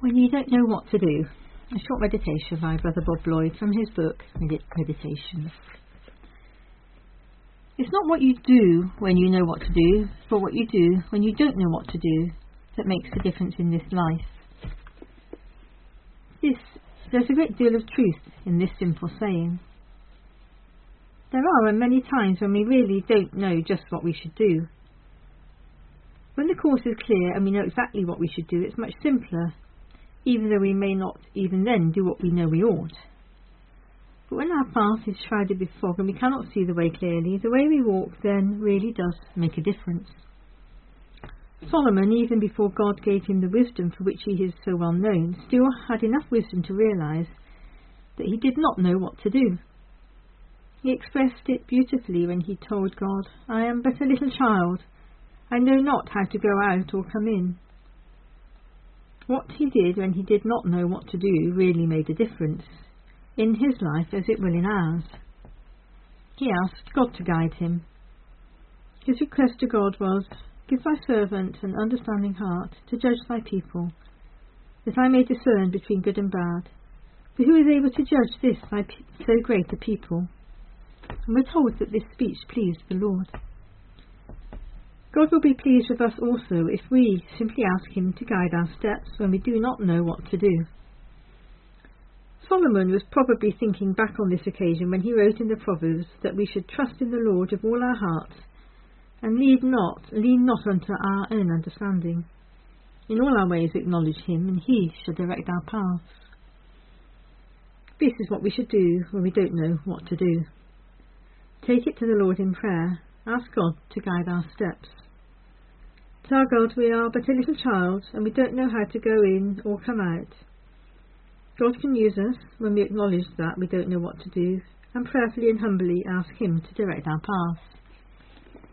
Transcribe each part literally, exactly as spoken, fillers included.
When you don't know what to do, a short meditation by Brother Bob Lloyd from his book Medit- Meditations. It's not what you do when you know what to do, but what you do when you don't know what to do that makes the difference in this life. This, there's a great deal of truth in this simple saying. There are many times when we really don't know just what we should do. When the course is clear and we know exactly what we should do, it's much simpler, even though we may not even then do what we know we ought. But when our path is shrouded with fog and we cannot see the way clearly, the way we walk then really does make a difference. Solomon, even before God gave him the wisdom for which he is so well known, still had enough wisdom to realise that he did not know what to do. He expressed it beautifully when he told God, "I am but a little child. I know not how to go out or come in." What he did when he did not know what to do really made a difference, in his life as it will in ours. He asked God to guide him. His request to God was, "Give thy servant an understanding heart to judge thy people, that I may discern between good and bad. For who is able to judge this thy pe- so great a people?" And we're told that this speech pleased the Lord. God will be pleased with us also if we simply ask him to guide our steps when we do not know what to do. Solomon was probably thinking back on this occasion when he wrote in the Proverbs that we should trust in the Lord with all our hearts and lean not, lean not unto our own understanding. In all our ways acknowledge him, and he shall direct our paths. This is what we should do when we don't know what to do. Take it to the Lord in prayer. Ask God to guide our steps. Tell God we are but a little child and we don't know how to go in or come out. God can use us when we acknowledge that we don't know what to do and prayerfully and humbly ask him to direct our paths.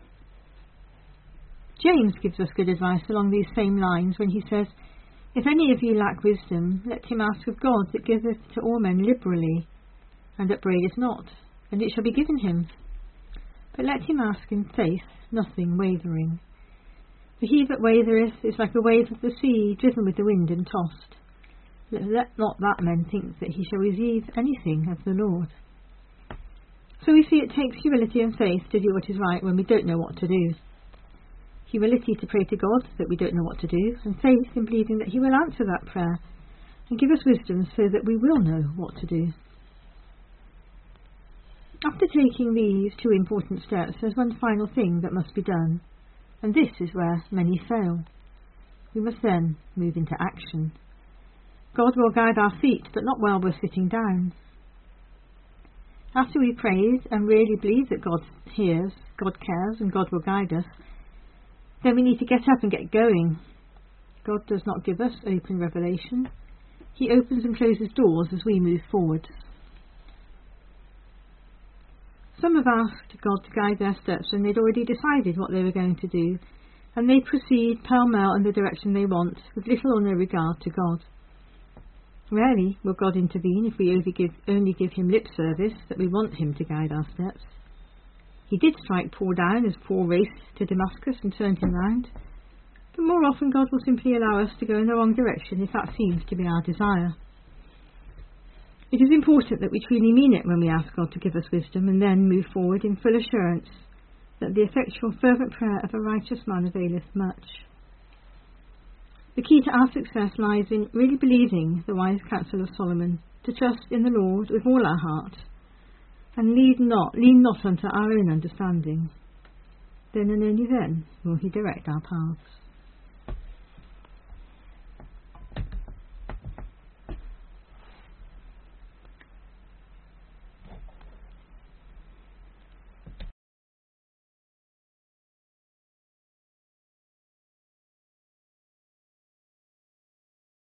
James gives us good advice along these same lines when he says, "If any of you lack wisdom, let him ask of God that giveth to all men liberally, and upbraideth not, and it shall be given him. But let him ask in faith, nothing wavering. For he that wavereth is like a wave of the sea, driven with the wind and tossed. Let not that man think that he shall receive anything of the Lord." So we see it takes humility and faith to do what is right when we don't know what to do. Humility to pray to God that we don't know what to do, and faith in believing that he will answer that prayer and give us wisdom so that we will know what to do. After taking these two important steps, there's one final thing that must be done, and this is where many fail. We must then move into action. God will guide our feet, but not while we're sitting down. After we prayed and really believe that God hears, God cares, and God will guide us, then we need to get up and get going. God does not give us open revelation. He opens and closes doors as we move forward. Some have asked God to guide their steps when they'd already decided what they were going to do, and they proceed pell-mell in the direction they want, with little or no regard to God. Rarely will God intervene if we only give, only give him lip service that we want him to guide our steps. He did strike Paul down as Paul raced to Damascus and turned him round, but more often God will simply allow us to go in the wrong direction if that seems to be our desire. It is important that we truly mean it when we ask God to give us wisdom and then move forward in full assurance that the effectual fervent prayer of a righteous man availeth much. The key to our success lies in really believing the wise counsel of Solomon, to trust in the Lord with all our heart, and lean not, lean not unto our own understanding. Then and only then will he direct our paths.